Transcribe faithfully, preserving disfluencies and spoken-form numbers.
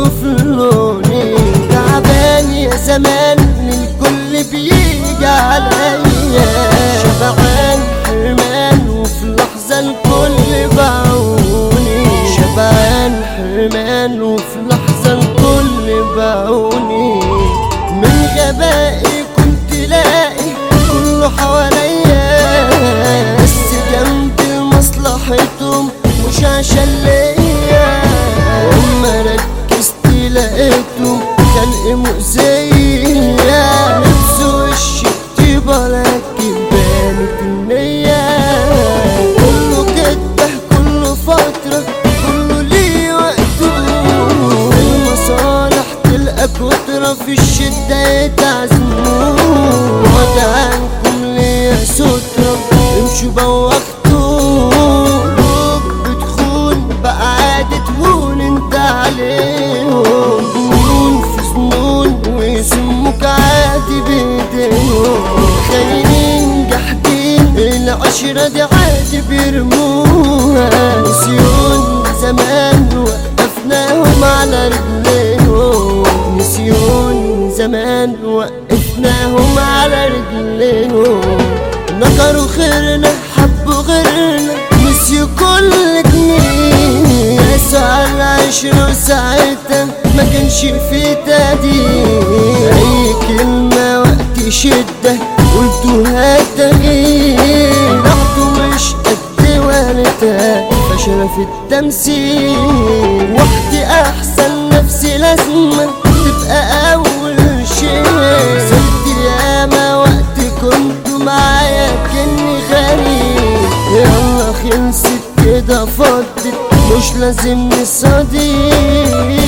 في لوني. تعبان يا زمان الكل بيجي عليا، شبعان حرمان وفي لحظة الكل باعوني. شبعان حرمان وفي لحظة الكل باعوني. من غبائي كنت لاقي كله حواليا، بس جنبي مصلحتهم مش عشان ليا. وأما ركزت لقيتهم خلق مؤذية، لبسوا وش الطيبة لكن بانت النية. كله كده كله فترة كله ليه وقته، المصالح تلقى كترة في الشدة يتعزموه. وعد عنكم ليا سترة امشوا بوقتوا، قلوب بتخون بقى عادة تهون انت عليهم. جنون في سنون ويسموك عادي بايديهم، خاينين جاحدين العشرة دي عادي بيرموها. نسيون زمان وقفناهم على رجليهم، نسيون زمان وقفناهم على رجليهم. نكروا خيرنا حبوا غيرنا نسيوا كل جنيه، قاسوا على العشرة وساعتها ما كانش في تقدير. أي كلمة وقت شدة قلتوها تغيير، رحتوا مش قد والدها فشلة في التمثيل. وحدي أحسن نفسي لازمة تبقى أول شيء. صرت ياما وقت كنتوا معايا كني غريب، يلا خلصت كده فضت مش لازم نصديق.